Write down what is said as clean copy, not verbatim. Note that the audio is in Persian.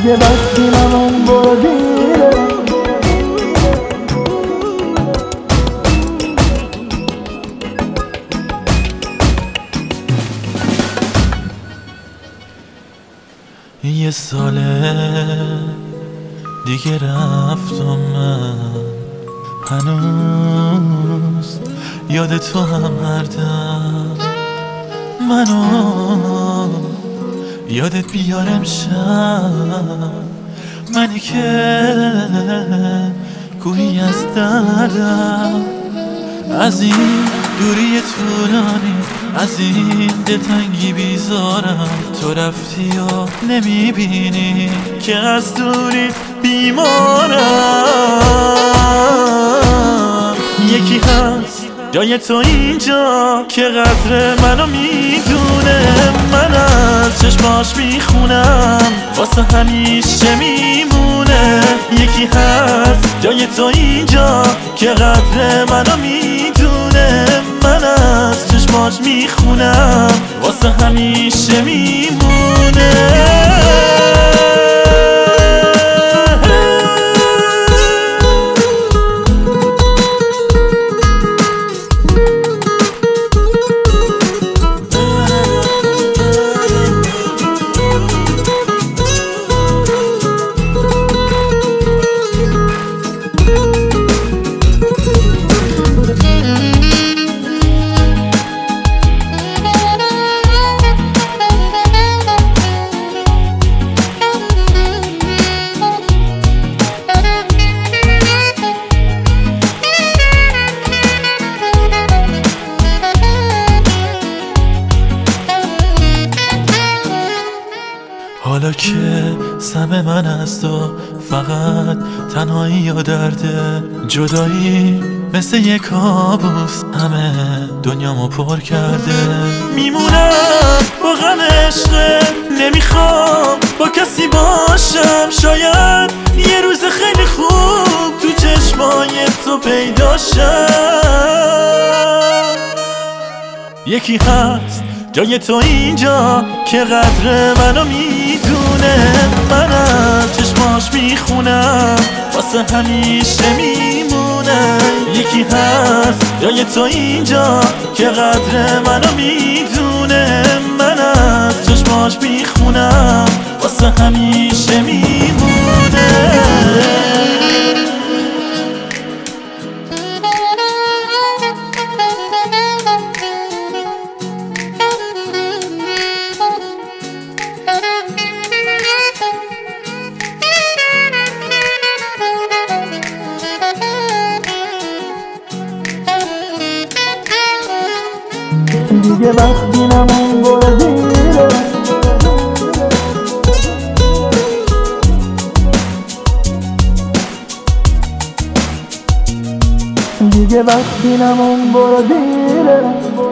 دیگه وقتی من برو دیره. یه ساله دیگه رفتم من، هنوز یاد تو هم هر دم منو یادت بیار امشب، منی که کوهی از دردم، از این دوری طولانی، از این دلتنگی بیزارم. تو رفتی و نمیبینی که از دوریت بیمارم. یکی هست جای تو اینجا که قدر منو میدونه، من از چشماش میخونم واسه همیشه میمونه. یکی هست جای تو اینجا که قدر منو میدونه، من از چشماش میخونم واسه همیشه میمونه. حالا که سم من از تو فقط تنهایی و درده، جدایی مثل یک کابوس همه دنیامو پر کرده. میمونم با غم عشقت، نمیخوام با کسی باشم، شاید یه روز خیلی خوب تو چشمای تو پیدا شم. یکی هست جای تو اینجا که قدر منو میدونه، من از چشماش میخونم واسه همیشه میمونه. یکی هست جای تو اینجا که قدر منو میدونه، من از چشماش میخونم واسه همیشه میمونه. دیگه وقتی من برو دیره. دیگه وقتی من برو دیره.